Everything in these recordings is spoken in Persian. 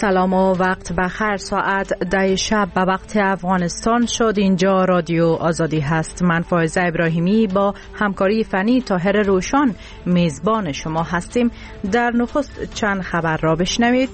سلام و وقت بخیر. ساعت 10 شب به وقت افغانستان شد. اینجا رادیو آزادی هست. من فائزه ابراهیمی با همکاری فنی طاهر روشان میزبان شما هستیم. در نخست چند خبر را بشنوید.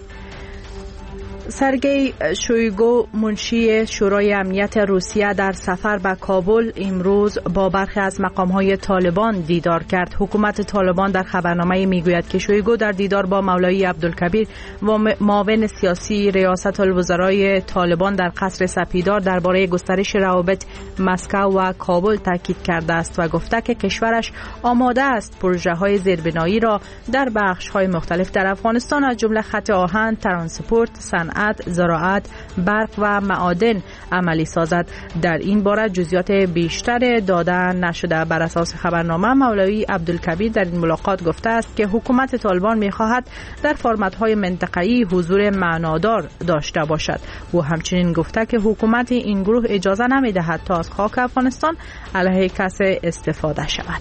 سرگئی شویگو منشی شورای امنیت روسیه در سفر به کابل امروز با برخی از مقام‌های طالبان دیدار کرد. حکومت طالبان در خبرنامه میگوید که شویگو در دیدار با مولوی عبدالکبیر و معاون سیاسی ریاست الوزرای طالبان در قصر سپیدار درباره گسترش روابط مسکو و کابل تاکید کرده است و گفته که کشورش آماده است پروژه‌های زیربنایی را در بخش‌های مختلف در افغانستان از جمله خط آهن، ترانسپورت، صنعت، زراعت، برق و معادن عملی سازد. در این باره جزئیات بیشتر داده نشده. بر اساس خبرنامه مولوی عبدالکبیر در این ملاقات گفته است که حکومت طالبان می‌خواهد در فرمت‌های منطقه‌ای حضور معنادار داشته باشد. او همچنین گفته که حکومت این گروه اجازه نمی‌دهد تا از خاک افغانستان علیه کسی استفاده شود.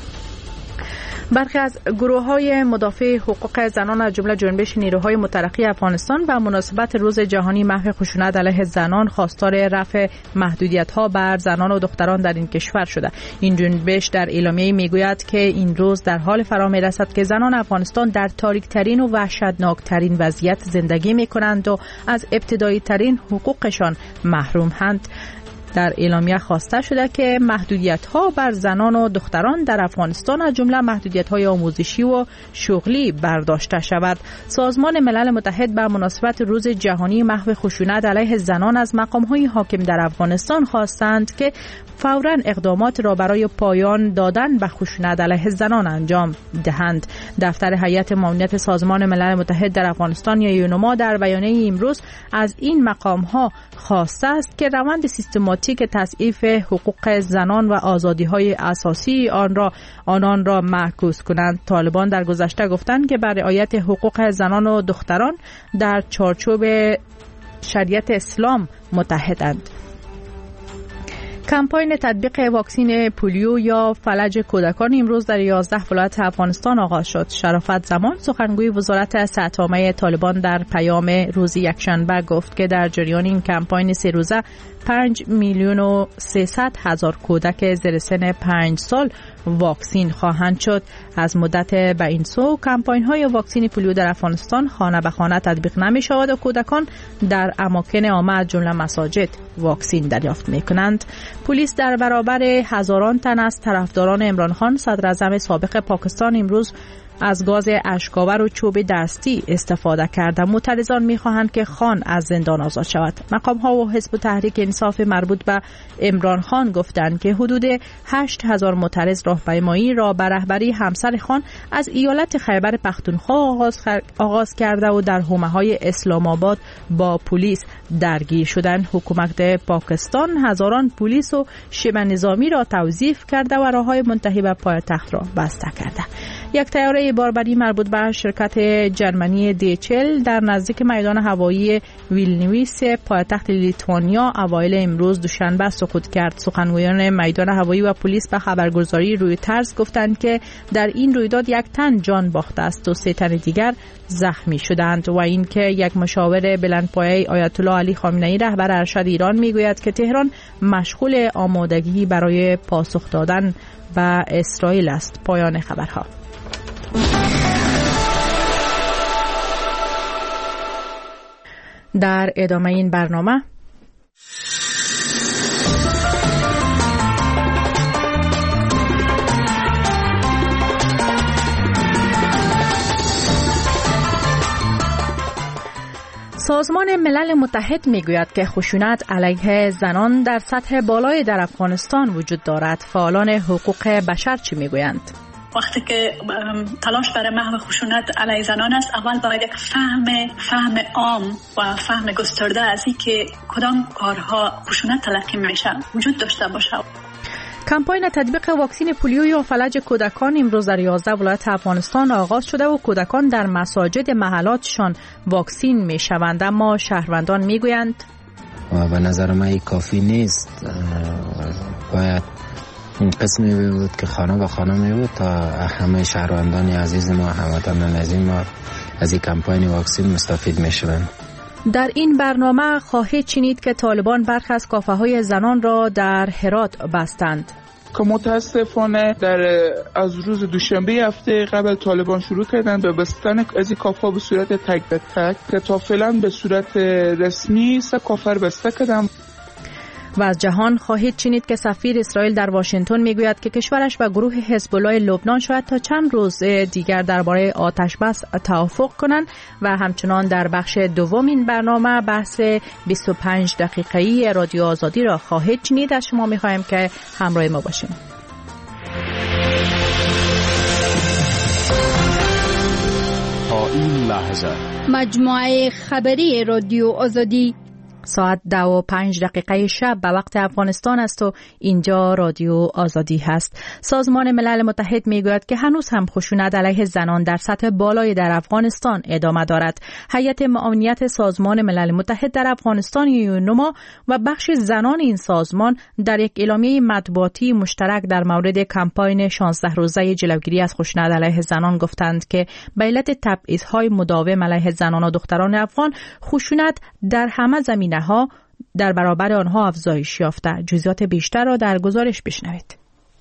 برخی از گروه‌های مدافع حقوق زنان از جمله جنبش نیروهای مترقی افغانستان به مناسبت روز جهانی محو خشونت علیه زنان خواستار رفع محدودیت‌ها بر زنان و دختران در این کشور شده. این جنبش در اعلامیه میگوید که این روز در حال فرا میرسد که زنان افغانستان در تاریک‌ترین و وحشتناک‌ترین وضعیت زندگی می‌کنند و از ابتدایی‌ترین حقوقشان محروم‌اند. در اعلامیه خواسته شده که محدودیت‌ها بر زنان و دختران در افغانستان از جمله محدودیت‌های آموزشی و شغلی برداشته شود. سازمان ملل متحد به مناسبت روز جهانی محو خشونت علیه زنان از مقام‌های حاکم در افغانستان خواستند که فوراً اقدامات را برای پایان دادن به خشونت علیه زنان انجام دهند. دفتر هیئت معاونت سازمان ملل متحد در افغانستان یا یونما در بیانیه امروز از این مقام‌ها خواسته است که روند سیستماتیک تضعیف حقوق زنان و آزادی‌های اساسی آنان را معکوس کنند. طالبان در گذشته گفتند که بر رعایت حقوق زنان و دختران در چارچوب شریعت اسلام متحدند. کمپاین تطبیق واکسن پولیو یا فلج کودکان امروز در 11 ولایت افغانستان آغاز شد. شرافت زمان سخنگوی وزارت صحت عامه طالبان در پیام روز یکشنبه گفت که در جریان این کمپاین 3 روزه 5,300,000 کودک زیر سن 5 سال واکسین خواهند شد. از مدت به این سو کمپاین های واکسن پولیو در افغانستان خانه به خانه تطبیق نمی شود و کودکان در اماکن عامه از جمله مساجد واکسین دریافت می کنند. پلیس در برابر هزاران تن از طرفداران عمران خان صدر اعظم سابق پاکستان امروز از گاز اشک‌آور و چوب دستی استفاده کرده. معترضان می‌خواهند که خان از زندان آزاد شود. مقام‌ها و حزب تحریک انصاف مربوط به عمران خان گفتند که حدود 8,000 معترض راهپیمایی را به رهبری همسر خان از ایالت خیبر پختونخوا آغاز کرده و در حومه‌های اسلام آباد با پلیس درگیر شدند. حکومت پاکستان هزاران پلیس و شبه نظامی را توظیف کرده و راه‌های منتهی به پایتخت را بسته کرده. یک طیاره باربری مربوط به شرکت جرمنی دیچل در نزدیک میدان هوایی ویلنیوس پایتخت لیتوانیا اوایل امروز دوشنبه سقوط کرد. سخنگویان میدان هوایی و پلیس به خبرگزاری رویترز گفتند که در این رویداد 1 تن جان باخته است و 3 تن دیگر زخمی شدند و اینکه یک مشاور بلندپایه آیت الله علی خامنه‌ای رهبر ارشد ایران میگوید که تهران مشغول آمادگی برای پاسخ دادن به اسرائیل است. پایان خبرها. در ادامه این برنامه سازمان ملل متحد میگوید که خشونت علیه زنان در سطح بالای در افغانستان وجود دارد. فعالان حقوق بشر چی میگویند؟ وقتی که تلاش برای محو خشونت علیه زنان است، اول باید یک فهم عام و فهم گسترده از این که کدام کارها خشونت تلقی میشه وجود داشته باشه. کمپاین تطبیق واکسن پولیو یا فلج کودکان امروز در 11 ولایت افغانستان آغاز شده و کودکان در مساجد محلاتشان واکسین میشوند، اما شهروندان میگویند و به نظر من کافی نیست. باید این قسمی بود که خانه به خانه می بود تا همه شهروندان عزیز ما، هموطنان عزیز ما از این کمپاین واکسن مستفید می شوند. در این برنامه خواهید شنید که طالبان برخی از کافه‌های زنان را در هرات بستند. که متاسفانه از روز دوشنبه هفته قبل طالبان شروع کردند به بستن از این کافه به صورت تک به تک که تا فعلا به صورت رسمی 3 کافه بسته کردند. و از جهان خواهید شنید که سفیر اسرائیل در واشنگتن میگوید که کشورش و گروه حزب الله لبنان شاید تا چند روز دیگر درباره آتش بس توافق کنند. و همچنان در بخش دوم این برنامه بحث 25 دقیقه‌ای رادیو آزادی را خواهید شنید. از شما می‌خواهیم که همراه ما باشیم. تا این لحظه مجموعه خبری رادیو آزادی ساعت 2:05 شب به وقت افغانستان است و اینجا رادیو آزادی هست. سازمان ملل متحد میگوید که هنوز هم خشونت علیه زنان در سطح بالای در افغانستان ادامه دارد. هیئت معاونت سازمان ملل متحد در افغانستان یونما و بخش زنان این سازمان در یک اعلامیه مطبوعاتی مشترک در مورد کمپاین 16 روزه جلوگیری از خشونت علیه زنان گفتند که به علت تبعیض‌های مداوم علیه زنان و دختران افغان خشونت در همه زمینه‌ها در برابر آنها افزایش یافته. جزئیات بیشتر را در گزارش بشنوید.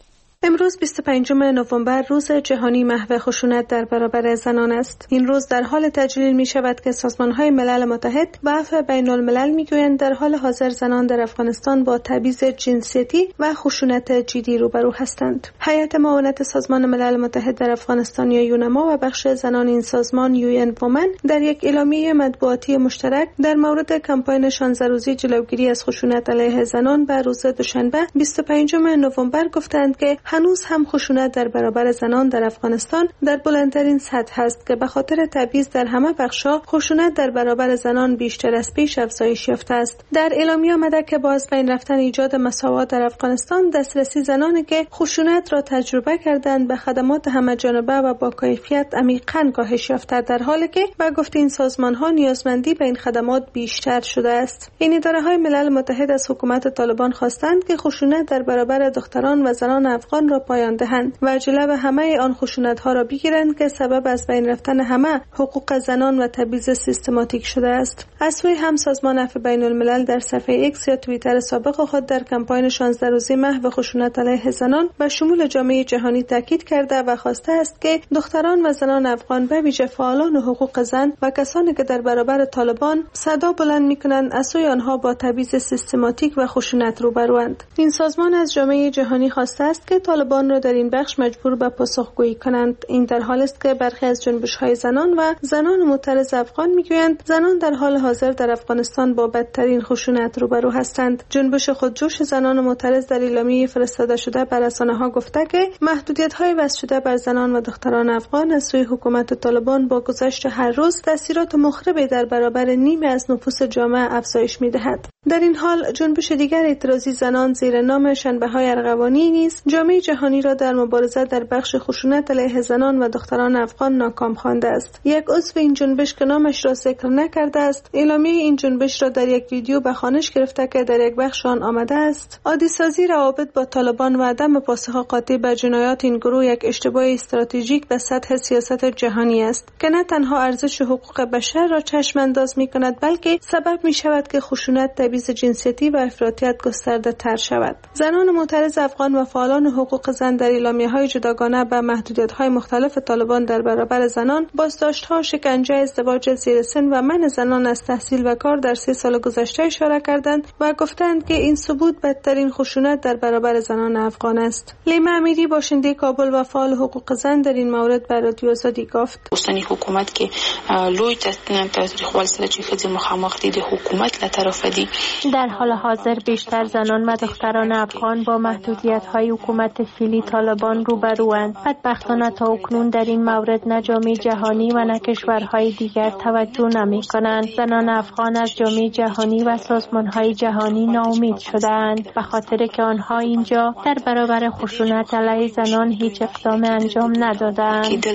امروز 25 نوامبر روز جهانی محو خشونت در برابر زنان است. این روز در حال تجلیل می شود که سازمان‌های ملل متحد و عفو بین الملل می‌گویند در حال حاضر زنان در افغانستان با تبعیض جنسیتی و خشونت جدی روبرو هستند. هیئت معاونت سازمان ملل متحد در افغانستان یا یونما و بخش زنان این سازمان UN Women در یک اعلامیه مطبوعاتی مشترک در مورد کمپاین 16 روزه جلوگیری از خشونت علیه زنان به روز دوشنبه 25 نوامبر گفتند که هنوز هم خشونت در برابر زنان در افغانستان در بلندترین سطح است که به خاطر تبعیض در همه بخش‌ها خشونت در برابر زنان بیشتر از پیش افزایش یافته است. در اعلامیه آمده که با از بین رفتن ایجاد مساوات در افغانستان دسترسی زنانی که خشونت را تجربه کردند به خدمات همه‌جانبه و با کیفیت عمیقاً کاهش یافته، در حالی که به گفته این سازمان‌ها نیازمندی به این خدمات بیشتر شده است. این اداره‌های ملل متحد از حکومت طالبان خواستند که خشونت در برابر دختران و زنان افغان را پایان دهند و جلو همه آن خشونت‌ها را بگیرند که سبب از بین رفتن همه حقوق زنان و تبعیض سیستماتیک شده است. از سوی هم سازمان عفو بین الملل در صفحه ایکس یا توییتر سابق خود در کمپاین 16 روزه محو خشونت علیه زنان به شمول جامعه جهانی تاکید کرده و خواسته است که دختران و زنان افغان به ویژه فعالان حقوق زن و کسانی که در برابر طالبان صدا بلند می‌کنند از سوی آنها با تبعیض سیستماتیک و خشونت روبروند. این سازمان از جامعه جهانی خواسته است که طالبان را در این بخش مجبور به پاسخگویی کنند. این در حالی است که برخی از جنبش‌های زنان و زنان معترض افغان میگویند زنان در حال حاضر در افغانستان با بدترین خشونت روبرو هستند. جنبش خودجوش زنان معترض در اعلامیه فرستاده شده بر رسانه‌ها گفته که محدودیت‌های وضع شده بر زنان و دختران افغان از سوی حکومت طالبان با گذشت هر روز تاثیرات مخربی در برابر نیمی از نفوس جامعه افزایش می‌دهد. در این حال جنبش دیگر اعتراضی زنان زیر نام شنبه‌های ارغوانی نیز جامعه جهانی را در مبارزه در بخش خشونت علیه زنان و دختران افغان ناکام خوانده است. یک عضو این جنبش که نامش را ذکر نکرده است، اعلامیه این جنبش را در یک ویدیو به خوانش گرفته که در یک بخش آن آمده است: عادی سازی روابط با طالبان و عدم پاسخ قاطع به جنایات این گروه یک اشتباه استراتژیک در سطح سیاست جهانی است که نه تنها ارزش حقوق بشر را چشم انداز می‌کند بلکه سبب می‌شود که خشونت، تبعیض جنسیتی و افراطیت گسترده تر شود. زنان معترض افغان و فعالان حقوق زن در اعلامیه‌های جداگانه به محدودیت‌های مختلف طالبان در برابر زنان، بازداشت‌ها، شکنجه، ازدواج زیر سن و منع زنان از تحصیل و کار در 3 سال گذشته اشاره کردند و گفتند که این ثبوت بدترین خشونت در برابر زنان افغان است. لیما امیری باشنده کابل و فعال حقوق زن در این مورد به رادیو آزادی گفت: اوسنی حکومت که لوی تاریخ والسده چې ښځې مخامخ دي د حکومت له طرفه دي. در حال حاضر بیشتر زنان و دختران افغان با محدودیت‌های حکومت فعلی طالبان روبروند. بدبختانه تا اکنون در این مورد نه جامعه جهانی و نه کشورهای دیگر توجه نمی‌کنند. زنان افغان از جامعه جهانی و سازمان‌های جهانی ناامید شده‌اند به خاطر که آنها اینجا در برابر خشونت علیه زنان هیچ اقدام انجام ندادند.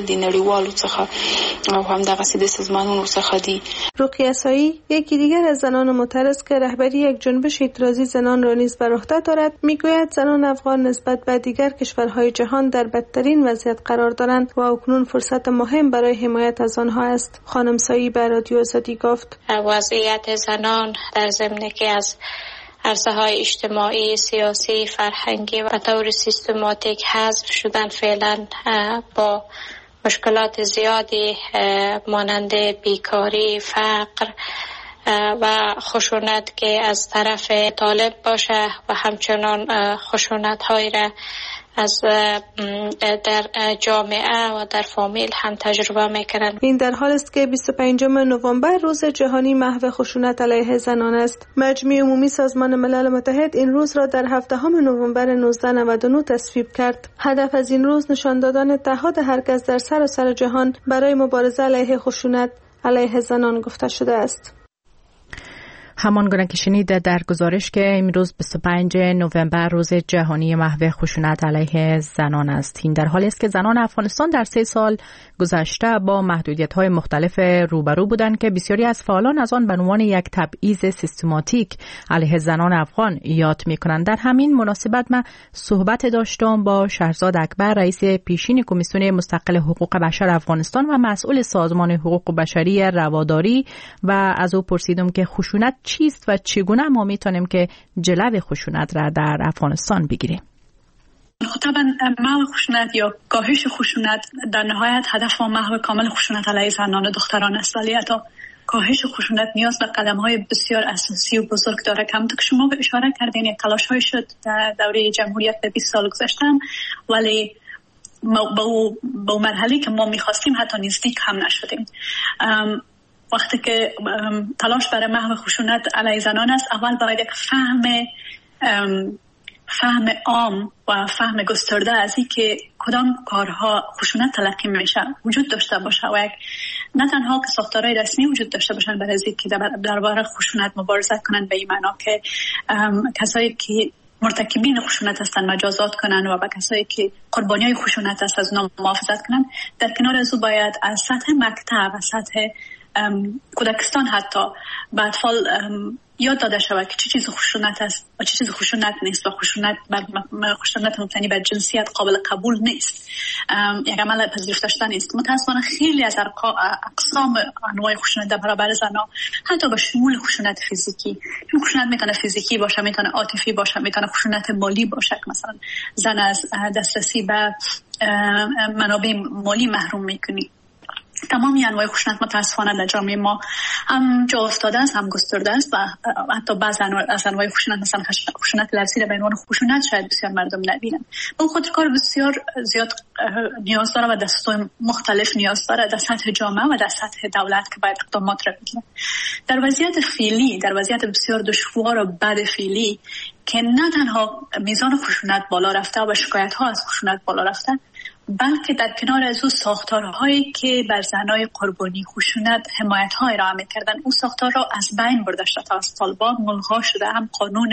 رقیه سایی، یکی دیگر از زنان معترض که رهبری یک جنبش اعتراضی زنان را نیز بر عهده دارد، میگوید زنان افغان نسبت به دیگر کشورهای جهان در بدترین وضعیت قرار دارند و اکنون فرصت مهم برای حمایت از آنها است. خانم سایی به رادیو آزادی گفت: وضعیت زنان در ضمن که از عرصه‌های اجتماعی، سیاسی، فرهنگی و به طور سیستماتیک حذف شدن فعلا با مشکلات زیادی مانند بیکاری، فقر و خشونت که از طرف طالب باشه و همچنان خشونت‌هایی را از در جامعه و در فامیل هم تجربه میکنند. این در حال است که 25 نوامبر روز جهانی محو خشونت علیه زنان است. مجمع عمومی سازمان ملل متحد این روز را در 17 نوامبر 1999 تصویب کرد. هدف از این روز نشان دادن اتحاد هر کس در سراسر جهان برای مبارزه علیه خشونت علیه زنان گفته شده است. همان گونه که شنید در گزارش که امروز 25 نوامبر روز جهانی محو خشونت علیه زنان است. این در حالی است که زنان افغانستان در 3 سال گذشته با محدودیت‌های مختلف روبرو بودند که بسیاری از فعالان از آن به عنوان یک تبعیض سیستماتیک علیه زنان افغان یاد می‌کنند. در همین مناسبت من صحبت داشتم با شهرزاد اکبر، رئیس پیشین کمیسیون مستقل حقوق بشر افغانستان و مسئول سازمان حقوق بشری رواداری و از او پرسیدم که خشونت چیست و چگونه ما میتونیم که جلو خشونت را در افغانستان بگیریم؟ طبعا محو خشونت یا کاهش خشونت در نهایت هدف و محو کامل خشونت علیه زنان و دختران است، ولی حتی کاهش خشونت نیاز به قدم‌های بسیار اساسی و بزرگ داره. همونطور که شما اشاره کردین یک تلاش‌های شد در دوره جمهوریت به 20 سال گذشته، ولی با مرحله که ما می‌خواستیم حتی نزدیک هم نشدیم. وقتی که تلاش برای محو خشونت علیه زنان است، اول باید یک فهم عام و فهم گسترده از این که کدام کارها خشونت تلقی میشه وجود داشته باشه و یک نه تنها که ساختارهای رسمی وجود داشته باشن برای از که درباره خشونت مبارزه کنن، به این معنا که کسایی که مرتکبین خشونت هستند مجازات کنن و به کسایی که قربانیای خشونت هست از اونا محافظت کنن. در کنار از او باید از سطح مکتب و سطح کودکستان حتی به اطفال یاد داده شود که چه چیز خشونت است و چه چیز خشونت نیست و خشونت مبتنی بر جنسیت قابل قبول نیست، یک عمل پذیرفته شده نیست. متاسفانه خیلی از اقسام انواع خشونت در برابر زنان، حتی به شمول خشونت فیزیکی، چون خشونت میتونه فیزیکی باشه، میتونه عاطفی باشه، میتونه خشونت مالی باشه که مثلا زن از دسترسی به منابع مالی محروم میکنی. تمامی انواع خشونت متاسفانه در جامعه ما هم جا افتاده است، هم گسترده است و حتی بعض از انواع خشونت مثلا خشونت لفظی به عنوان خشونت شاید بسیار مردم نبینن. به خاطر کار بسیار زیاد نیاز داره و دستای مختلف نیاز داره در سطح جامعه و در سطح دولت که باید اقدامات را بگیره. در وضعیت فعلی، در وضعیت بسیار دشوار و بد فعلی که نه تنها میزان خشونت بالا رفته و شکایت ها از خشونت بالا رفته، بلکه در کنار از او ساختارهایی که بر زنای قربانی خشونت حمایت‌های را می‌کردن، او ساختار را از بین برده شده تا از طالبان ملغا شده. هم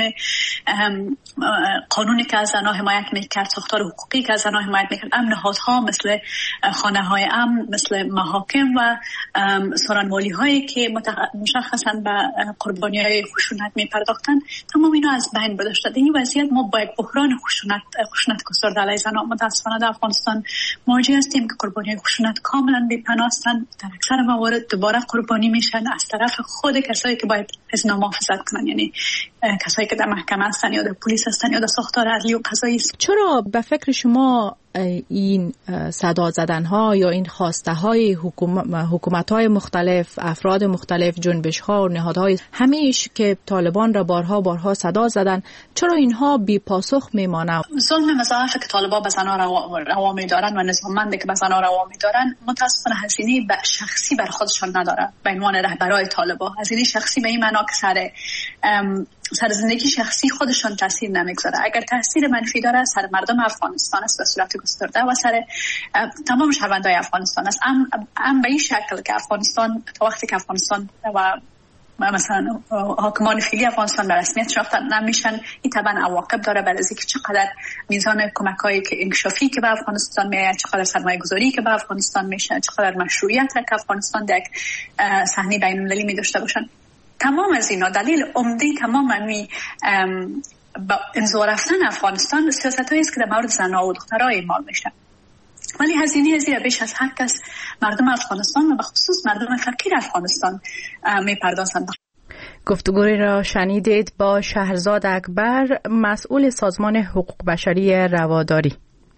قانونی که از زنها حمایت می‌کرد، ساختار حقوقی که از زنها حمایت می‌کرد، نهادها مثل خانه‌های امن، مثل محاکم و سارنوالی‌هایی که مشخصاً به قربانی‌های خشونت می‌پرداختند، تمام اینا از بین برده شده. این وضعیت ما با یک بحران خشونت گسترده علیه زنان متأسفانه در افغانستان مواجه هستیم که قربانی خشونت کاملا بی‌پناه هستند. در اکثر موارد دوباره قربانی میشن از طرف خود کسایی که باید از اینا محافظت کنن، یعنی کسایی که در محکمه هستن یا در پلیس هستن یا در ساختار عدلی و قضایی. چرا به فکر شما این صدا زدن ها یا این خواسته های حکومت های مختلف، افراد مختلف، جنبش ها و نهادهای همیش که طالبان را بارها صدا زدن، چرا اینها بی پاسخ میمانند؟ ظلم مضاعف که طالبان به زنان روا می‌دارن و نظاممندی که به زنان روا می‌دارن متاسفانه هزینه شخصی بر خودشان نداره. به عنوان رهبرای طالبان هزینه شخصی به این معنا که سر زندگی شخصی خودشان تاثیر نمیگذاره. اگر تاثیر منفی داره سر مردم افغانستان است به صورت گسترده و سر تمام شهروندان افغانستان است. هم به این شکل که افغانستان تا وقتی که افغانستان و مثلا حاکمان فعلی افغانستان به رسمیت شناخته نمیشن، این طبعا عواقب داره برای اینکه چقدر میزان کمک‌هایی که انکشافی که به افغانستان میاد، چقدر سرمایه‌گذاری که به افغانستان میشه، چقدر مشروعیت را که افغانستان در صحنه بین‌المللی می داشته باشن. تمام از اینا دلیل عمده تمام این با انزوا رفتن افغانستان سیاستایی است که در مورد زن‌ها و دخترها اعمال میشه. ولی هزینه زیر بیش از هر کس مردم افغانستان و به خصوص مردم فقیر افغانستان میپردازند. گفتگوی را شنیدید با شهرزاد اکبر، مسئول سازمان حقوق بشری رواداری.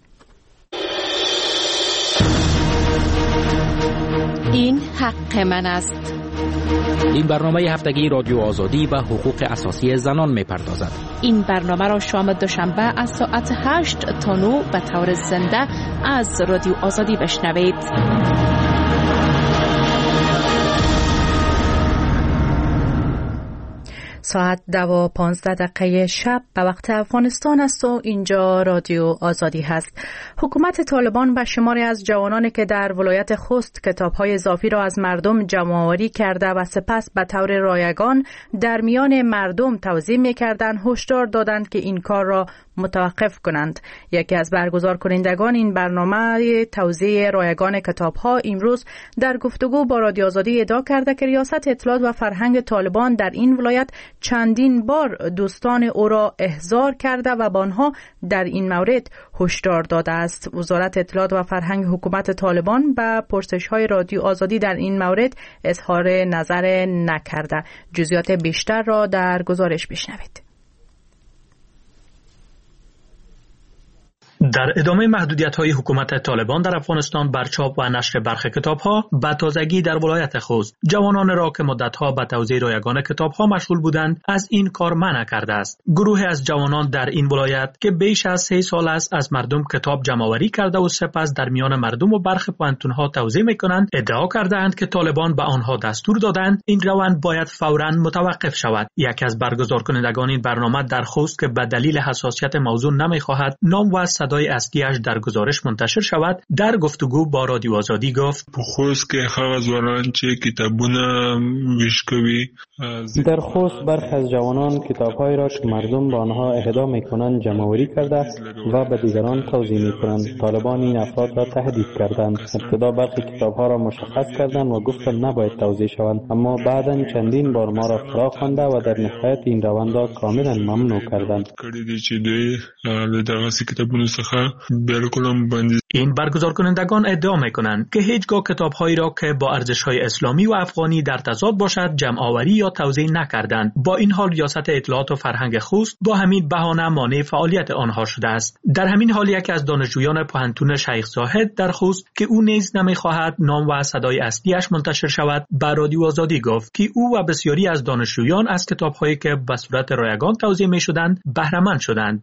این حق من است. این برنامه هفتگی رادیو آزادی و حقوق اساسی زنان می‌پردازد. این برنامه را شام دوشنبه از ساعت 8 تا 9 به طور زنده از رادیو آزادی بشنوید. ساعت 2:15 شب به وقت افغانستان است و اینجا رادیو آزادی هست. حکومت طالبان به شماری از جوانانی که در ولایت خوست کتاب‌های اضافی را از مردم جمع‌آوری کرده و سپس به طور رایگان در میان مردم توزیع می‌کردند هشدار دادند که این کار را متوقف کنند. یکی از برگزار کنندگان این برنامه توزیع رایگان کتاب‌ها امروز در گفتگو با رادیو آزادی ادعا کرده که ریاست اطلاعات و فرهنگ طالبان در این ولایت چندین بار دوستان او را احضار کرده و با آنها در این مورد هشدار داده است. وزارت اطلاعات و فرهنگ حکومت طالبان به پرسش‌های رادیو آزادی در این مورد اظهار نظر نکرده. جزئیات بیشتر را در گزارش بشنوید. در ادامه محدودیت‌های حکومت طالبان در افغانستان بر چاپ و نشر برخی کتاب‌ها به تازگی در ولایت خوست جوانان را که مدت‌ها به توزیع رایگان کتاب‌ها مشغول بودند از این کار منع کرده است. گروهی از جوانان در این ولایت که بیش از 3 سال است از مردم کتاب جمع‌آوری کرده و سپس در میان مردم و برخی پوهنتون‌ها توزیع می‌کنند ادعا کردند که طالبان به آنها دستور دادند این روند باید فوراً متوقف شود. یکی از برگزار کنندگان این برنامه در خوست که به دلیل حساسیت موضوع نمی‌خواهد نام و صدای اصلیش در گزارش منتشر شود در گفتگو با رادیو آزادی گفت خوست که هغه ځوانان چې کتابونه ویشکوي در خوست برخی از جوانان کتاب‌هایی را که مردم با آنها اهدا می‌کنند جمع‌آوری کرده و به دیگران توزیع می‌کنند. طالبان این افراد را تهدید کردند. ابتدا برخی کتاب‌ها را مشخص کردند و گفتند نباید توزیع شوند، اما بعداً چندین بار ما را فرا خوانده و در نهایت این روند را کاملاً ممنوع کردند. این برگزار کنندگان ادعا می‌کنند که هیچگاه کتاب‌هایی را که با ارزش‌های اسلامی و افغانی در تضاد باشد جمع‌آوری یا توزیع نکردند. با این حال ریاست اطلاعات و فرهنگ خوست با همین بهانه مانع فعالیت آنها شده است. در همین حال یکی از دانشجویان پوهنتون شیخ زاهد در خوست که او نیز نمی‌خواهد نام و صدای اصلیش منتشر شود به رادیو آزادی گفت که او و بسیاری از دانشجویان از کتاب‌هایی که به صورت رایگان توزیع می‌شدند بهره مند شدند.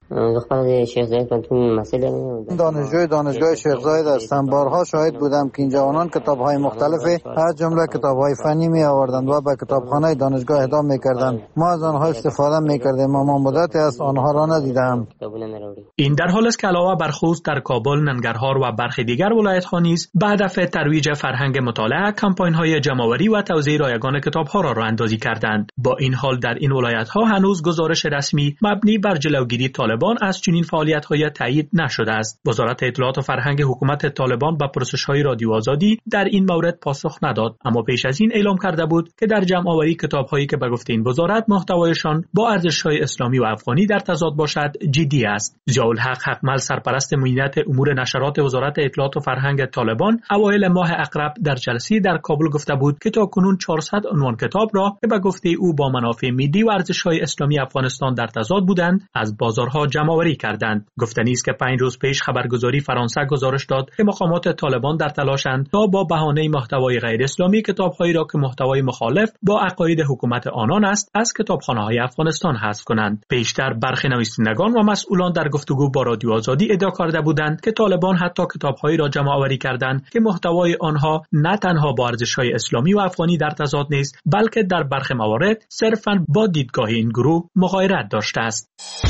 دانشگاه شیخ زاید هستم. بارها شاهد بودم که این جوانان کتاب‌های مختلفی از جمله کتاب‌های فنی می آوردند و به کتابخانه دانشگاه اهدا می‌کردند. ما از آنها استفاده می‌کردیم اما مدتی است آنها را ندیدم. این در حالی است که علاوه بر خوست در کابل، ننگرهار و برخی دیگر ولایت‌ها نیز به هدف ترویج فرهنگ مطالعه کمپاین‌های جمع‌آوری و توزیع رایگان کتاب‌ها را راه‌اندازی کردند. با این حال در این ولایت‌ها هنوز گزارش رسمی مبنی بر جلوگیری طالبان از چنین فعالیت‌های تایید نشده است. وزارت اطلاعات و فرهنگ حکومت طالبان به پرسش‌های رادیو آزادی در این مورد پاسخ نداد، اما پیش از این اعلام کرده بود که در جمع‌آوری کتاب‌هایی که به گفته این وزارت محتوایشان با ارزش‌های اسلامی و افغانی در تضاد باشد جدی است. ضیاءالحق حقمل سرپرست معینت امور نشرات وزارت اطلاعات و فرهنگ طالبان اوایل ماه اقرب در جلسه در کابل گفته بود که تاکنون 400 عنوان کتاب را که به گفته او با منافع ملی و ارزش‌های اسلامی افغانستان در تضاد بودند از بازارها جمع‌آوری کردند. گفتنی است که 5 روز پیش خبرگزاری فرانسه گزارش داد که مقامات طالبان در تلاشند تا با بهانه محتوای غیر اسلامی کتاب‌هایی را که محتوای مخالف با عقاید حکومت آنان است از کتابخانه‌های افغانستان حذف کنند. پیشتر برخی نویسندگان و مسئولان در گفتگو با رادیو آزادی ادعا کرده بودند که طالبان حتی کتاب‌هایی را جمع‌آوری کردند که محتوای آنها نه تنها با ارزش‌های اسلامی و افغانی در تضاد نیست، بلکه در برخی موارد صرفاً با دیدگاه این گروه مغایرت داشته است.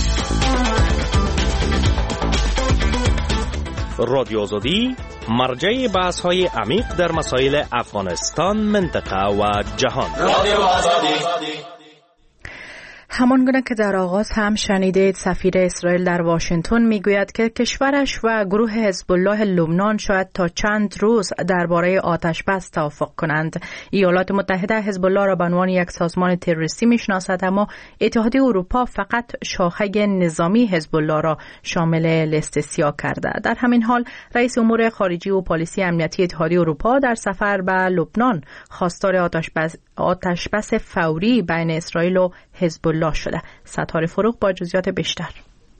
رادیو آزادی مرجع بحث‌های عمیق در مسائل افغانستان، منطقه و جهان. رادیو آزادی. همانگونه که در آغاز هم شنیدید، سفیر اسرائیل در واشنگتن میگوید که کشورش و گروه حزب الله لبنان شاید تا چند روز درباره آتش بس توافق کنند. ایالات متحده حزب الله را به عنوان یک سازمان تروریستی میشناسد، اما اتحادیه اروپا فقط شاخه نظامی حزب الله را شامل لیست سیاه کرده. در همین حال رئیس امور خارجی و پالیسی امنیتی اتحادیه اروپا در سفر به لبنان خواستار آتش بس فوری بین اسرائیل و حزب الله شده. ستاره فروغ با جزئیات بیشتر.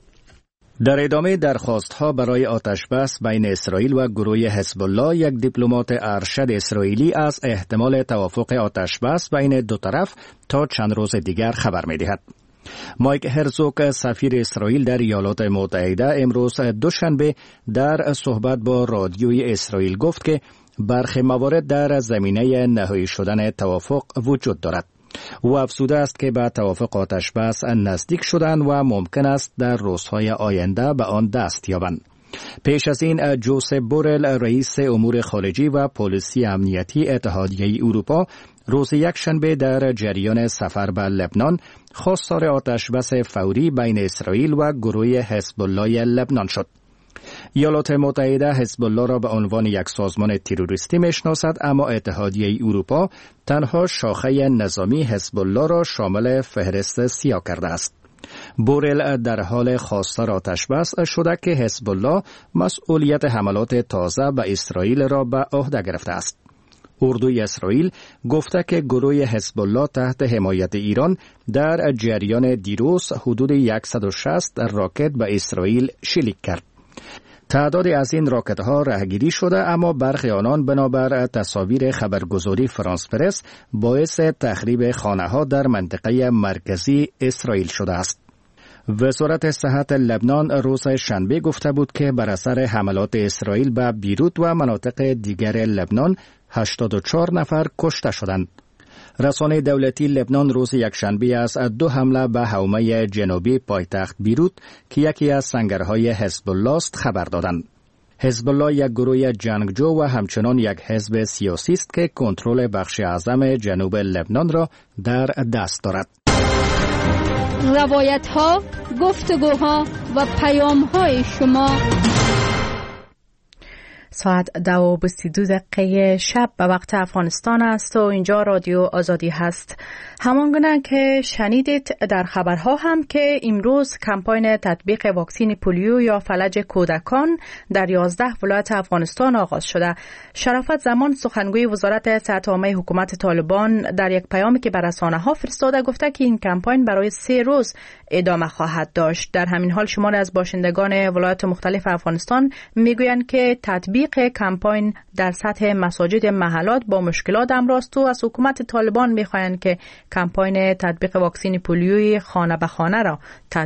در ادامه درخواست‌ها برای آتش‌بس بین اسرائیل و گروه حزب الله، یک دیپلمات ارشد اسرائیلی از احتمال توافق آتش‌بس بین دو طرف تا چند روز دیگر خبر می‌دهد. مایک هرزوگ، سفیر اسرائیل در ایالات متحده، امروز دوشنبه در صحبت با رادیوی اسرائیل گفت که برخی موارد در زمینه نهایی شدن توافق وجود دارد. او افزوده است که به توافق آتش‌بس نزدیک شدن و ممکن است در روزهای آینده به آن دست یابند. پیش از این جوزپ بورل، رئیس امور خارجی و پالیسی امنیتی اتحادیه اروپا، روز یکشنبه در جریان سفر به لبنان خواستار آتش‌بس فوری بین اسرائیل و گروه حزب الله لبنان شد. ایالات متحده حزب الله را به عنوان یک سازمان تروریستی میشناسد، اما اتحادیه اروپا تنها شاخه نظامی حزب الله را شامل فهرست سیاه کرده است. بورل در حال خواستار آتش‌بس شده که حزب الله مسئولیت حملات تازه به اسرائیل را به عهده گرفته است. اردوی اسرائیل گفته که گروه حزب الله تحت حمایت ایران در جریان دیروز حدود 160 راکت به اسرائیل شلیک کرد. تعدادی از این راکت ها راهگیری شده، اما برخی آنان بنابر تصاویر خبرگزاری فرانس پرس باعث تخریب خانه ها در منطقه مرکزی اسرائیل شده است. وزارت صحت لبنان روز شنبه گفته بود که بر اثر حملات اسرائیل به بیروت و مناطق دیگر لبنان 84 نفر کشته شدند. رسانه دولتی لبنان روز یکشنبه از 2 حمله به حومه جنوبی پایتخت بیروت که یکی از سنگرهای حزب الله است خبر دادند. حزب الله یک گروه جنگجو و همچنان یک حزب سیاسی است که کنترل بخش اعظم جنوب لبنان را در دست دارد. روایت‌ها، گفتگوها و پیام‌های شما. ساعت 2:22 شب به وقت افغانستان است و اینجا رادیو آزادی هست. همانگونه که شنیدید در خبرها هم که امروز کمپاین تطبیق واکسن پولیو یا فلج کودکان در 11 ولایت افغانستان آغاز شده. شرافت زمان، سخنگوی وزارت صحت عامه حکومت طالبان، در یک پیامی که به رسانه‌ها فرستاده گفته که این کمپاین برای 3 روز ادامه خواهد داشت. در همین حال شماری از باشندگان ولایات مختلف افغانستان میگویند که تطبیق کمپاین در سطح مساجد محلات با مشکلات همراست و از حکومت طالبان میخواهند که کمپاین تطبیق واکسن پولیوی خانه به خانه را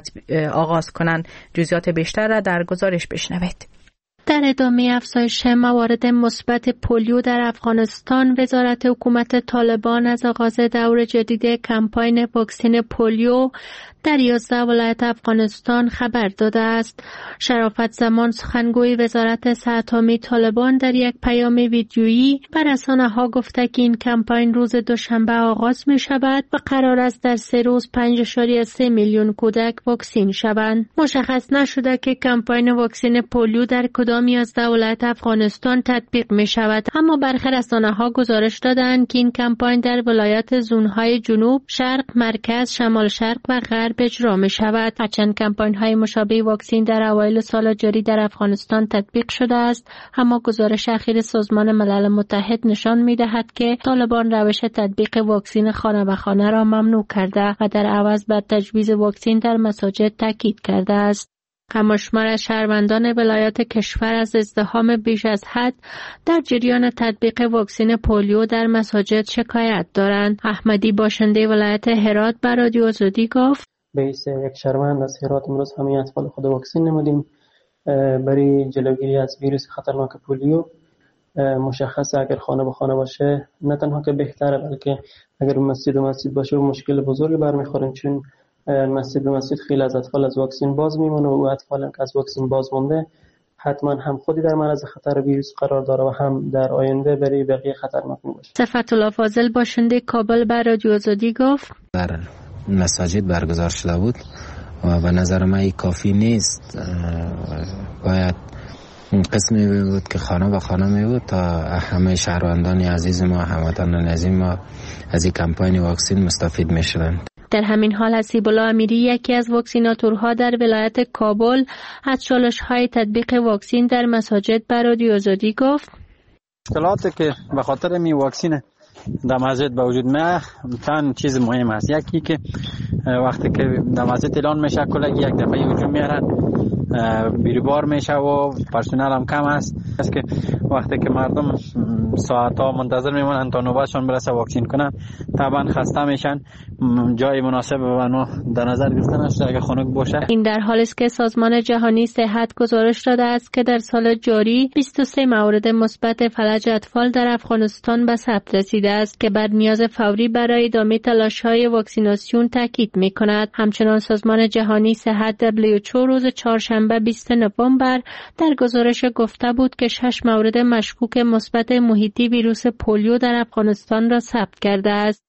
آغاز کنند. جزئیات بیشتر را در گزارش بشنوید. در ادامه افزایش موارد مثبت پولیو در افغانستان، وزارت حکومت طالبان از آغاز دور جدید کمپاین واکسن پولیو در 11 ولایت افغانستان خبر داده است. شرافت زمان، سخنگوی وزارت صحت عامه طالبان، در یک پیام ویدیویی بر رسانه‌ها گفته که این کمپاین روز دوشنبه آغاز می شود و قرار است در 3 روز 5.3 میلیون کودک واکسین شوند. مشخص نشده که کمپاین واکسن پولیو در کدام 11 ولایت افغانستان تطبیق می شود، اما برخی رسانه‌ها گزارش دادند که این کمپاین در ولایت زون‌های جنوب، شرق، مرکز، شمال شرق و غرب اجرا می شود. هرچند کمپاین های مشابه واکسن در اوایل سال جاری در افغانستان تطبیق شده است، اما گزارش اخیر سازمان ملل متحد نشان می دهد که طالبان روش تطبیق واکسن خانه به خانه را ممنوع کرده و در عوض بر تجویز واکسن در مساجد تاکید کرده است. کم‌وشمار از شهروندان ولایات کشور از ازدحام بیش از حد در جریان تطبیق واکسن پولیو در مساجد شکایت دارند. احمدی، باشنده ولایت هرات، به رادیو آزادی گفت: به حیث یک شهروند از هرات امروز همه اطفال خود واکسن نمودیم برای جلوگیری از ویروس خطرناک پولیو. مشخصه اگر خانه به خانه باشه نه تنها که بهتره، بلکه اگر مسجد باشه مشکل بزرگی برمیخوریم، چون مسجد به مسجد خیلی از اطفال از واکسن باز میمونه و اطفال که از واکسن باز مونده حتما هم خودی در معرض خطر ویروس قرار داره و هم در آینده برای بقیه خطرناک میشه. صفت الله فاضل، باشنده کابل، به رادیو آزادی گفت: در مساجد برگزار شده بود و به نظر من کافی نیست. باید قسمی بود که خانه به خانه می بود تا همه شهروندان عزیز ما، هموطنان عزیز ما از این کمپاین واکسین مستفید می شدند. در همین حال حسیب الله امیری یکی از واکسیناتورها در ولایت کابل از چالش‌های تطبیق واکسین در مساجد به رادیو آزادی گفت: مشکلاتی که به خاطر می واکسین در مسجد به وجود میاد چند چیز مهم است. یکی که وقتی که در مسجد اعلان میشه کلگی یک دفعه هجوم میارن، بیروبار میشه و پرسنل هم کم است که وقتی که مردم ساعتها منتظر میمونن تا نوبتشون برسه واکسین کنن طبعا خسته میشن. جای مناسب و در نظر گرفته نشده اگه خنک باشه. این در حالی است که سازمان جهانی صحت گزارش داده است که در سال جاری 23 مورد مثبت فلج اطفال در افغانستان به ثبت رسیده است که بر نیاز فوری برای ادامه تلاش‌های واکسیناسیون تاکید می‌کند. همچنان سازمان جهانی صحت WHO روز چهارشنبه 20 نوامبر در گزارش گفته بود که 6 مورد مشکوک مثبت محیطی ویروس پولیو در افغانستان را ثبت کرده است.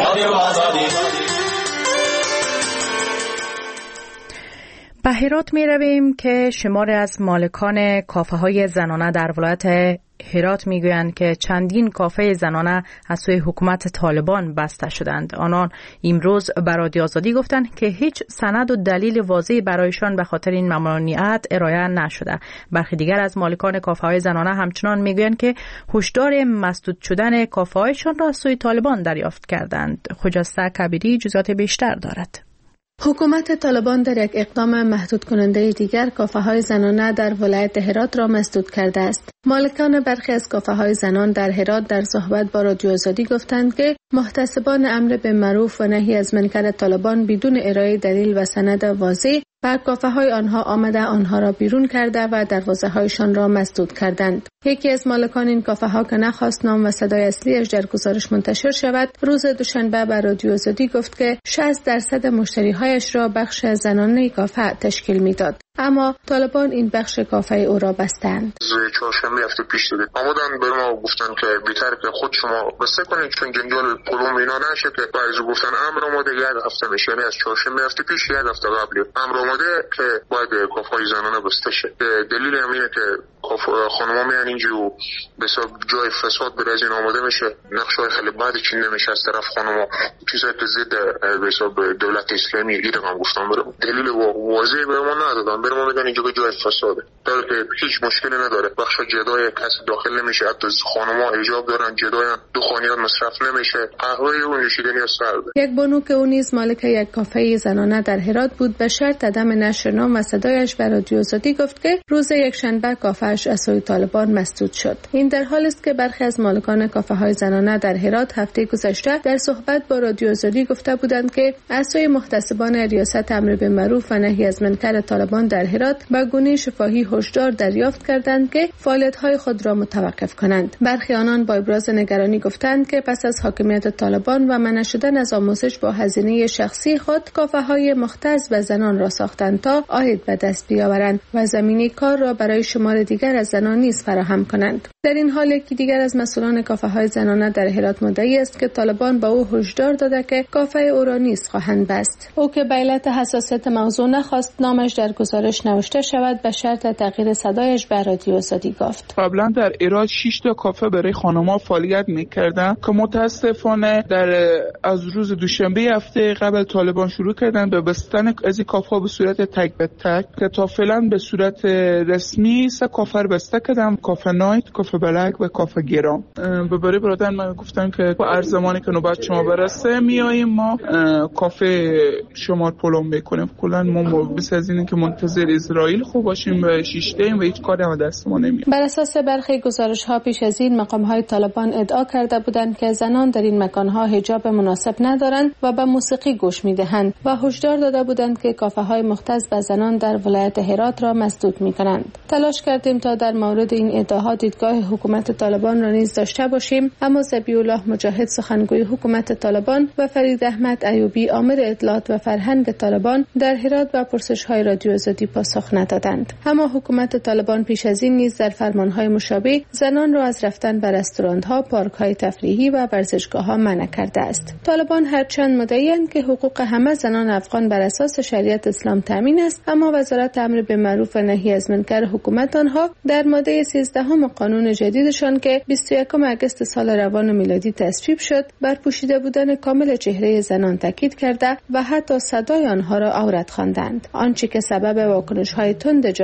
به هرات می رویم که شماری از مالکان کافه های زنانه در ولایت هرات می گویند که چندین کافه زنانه از سوی حکومت طالبان بسته شدند. آنان امروز به رادیو آزادی گفتند که هیچ سند و دلیل واضحی برایشان به خاطر این ممنوعیت ارائه نشده. برخی دیگر از مالکان کافه های زنانه همچنان می گویند که هشدار مسدود شدن کافه هایشان را از سوی طالبان دریافت کردند. خجسته کبیری جزئیات بیشتر دارد. حکومت طالبان در یک اقدام محدود کننده دیگر کافه های زنانه در ولایت هرات را مسدود کرده است. مالکان برخی از کافه های زنان در هرات در صحبت با رادیو آزادی گفتند که محتسبان امر بالمعروف و نهی از منکر طالبان بدون ارائه دلیل و سند واضح و کافه های آنها آمده آنها را بیرون کرده و دروازه هایشان را مسدود کردند. یکی از مالکان این کافه ها که نخواست نام و صدای اصلیش در گزارش منتشر شود، روز دوشنبه به رادیو آزادی گفت که 60% مشتری هایش را بخش زنانه کافه تشکیل میداد. اما طالبان این بخش کافه او را بستند. چهارشنبه هفته پیش دیگه آمدن به ما گفتن که بهتر که خود شما بسته کنید چون جنجال پلوم اینا نشه که بعضی گفتن امر آماده یک هفته میشه، یعنی از چهارشنبه هفته پیش یک هفته قبل امر آماده که باید کافه‌های زنانه بسته شه. دلیل همینه که خانم‌ها میان اینجا و به حساب جای فساد بر از این آماده میشه، نقشه‌های خیلی بعد چینده میشه از طرف خانم‌ها، چیزایی که ضد به حساب دولت اسلامی گیره هم گفتن. دلیل واضحی به ما ندادن، برام میگن اینجا جای فساده، در که هیچ مشکلی نداره. بخش جدای کسی داخل نمیشه، حتی خانم‌ها حجاب دارن، جدای دخانیات مصرف نمیشه، قهوه و نوشیدنی سرده. یک بانو که اون نیز مالک یک کافه زنانه در هرات بود به شرط عدم نشر نام و صدایش به رادیو آزادی گفت که روز یکشنبه کافه‌اش از سوی طالبان مسدود شد. این در حالی است که برخی از مالکان کافه‌های زنانه در هرات هفته گذشته در صحبت با رادیو آزادی گفته بودند که از سوی محتسبان ریاست امر بالمعروف و نهی از منکر طالبان در هرات به گونه شفاهی هشدار دریافت کردند که فعالیت‌های خود را متوقف کنند. برخی آنان با ابراز نگرانی گفتند که پس از حاکمیت طالبان و منع شدن از آموزش با هزینه شخصی خود کافه‌های مختص به زنان را ساختند تا عاید به دست بیاورند و زمینه کار را برای شمار دیگر از زنان نیز فراهم کنند. در این حال یکی دیگر از مسئولان کافه‌های زنانه در هرات مدعی است که طالبان با او هشدار داده که کافه او را نیز خواهند بست. او که به علت حساسیت موضوع نخواست نامش در گزارش نوشته شود به شرط تغییر صدایش به رادیو آزادی گفت. قبلا در ایران 6 تا کافه برای خانم‌ها فعالیت می‌کردن که متاسفانه از روز دوشنبه هفته قبل طالبان شروع کردن به بستن از این کافه‌ها به صورت تک به تک که تا فعلا به صورت رسمی 3 کافه رو بسته کردم، کافه نایت، کافه بلک و کافه گرام. به برای برادر من گفتن که هر زمانی که نوبت شما برسه میاییم ما کافه شما پلم میکنیم. کلا ما بس از اینه که منتظر اسرائیل خوب باشیم و شیشته‌ایم و هیچ کاری هم دست ما نمیاد. بر اساس برخی گزارش‌ها پیش از این مقام‌های طالبان ادعا کرده بودند که زنان در این مکان‌ها حجاب مناسب ندارند و به موسیقی گوش می‌دهند و هشدار داده بودند که کافه‌های مختص به زنان در ولایت هرات را مسدود می‌کنند. تلاش کردیم تا کوتاه در مورد این ادعاها دیدگاه حکومت طالبان را نیز داشته باشیم، اما ذبیح الله مجاهد سخنگوی حکومت طالبان و فرید احمد ایوبی آمر اطلاعات و فرهنگ طالبان در هرات با پرسش‌های رادیو آزادی پاسخ ندادند. اما حکومت طالبان پیش از این نیز در فرمان‌های مشابه زنان را از رفتن به رستوران‌ها، پارک‌های تفریحی و ورزشگاه‌ها منع کرده است. طالبان هرچند مدعی‌اند که حقوق همه زنان افغان بر اساس شریعت اسلام تامین است، اما وزارت امر به معروف و نهی از منکر حکومت آنها در ماده 13 قانون جدیدشان که 21 آگوست سال روان میلادی تصویب شد، بر پوشیده بودن کامل چهره زنان تاکید کرده و حتی صدای آنها را عورت خواندند، آنچه که سبب واکنش‌های تند